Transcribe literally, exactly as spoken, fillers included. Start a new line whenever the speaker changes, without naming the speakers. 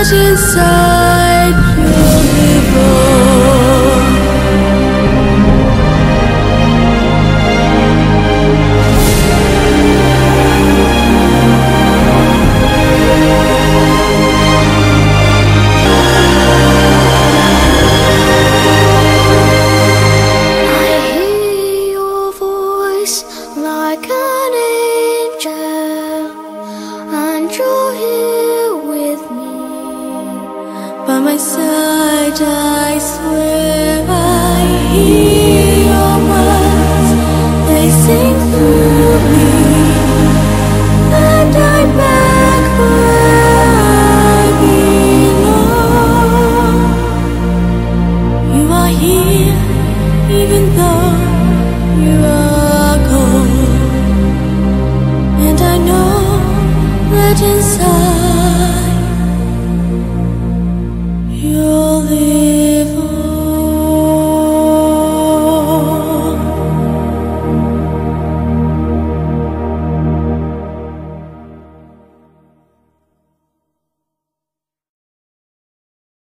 inside your liver. I hear your voice like an angel, and you're here with me. By my side, I swear I hear your words. They sing through me, and I'm back where I belong. You are here, even though you are gone, and I know that inside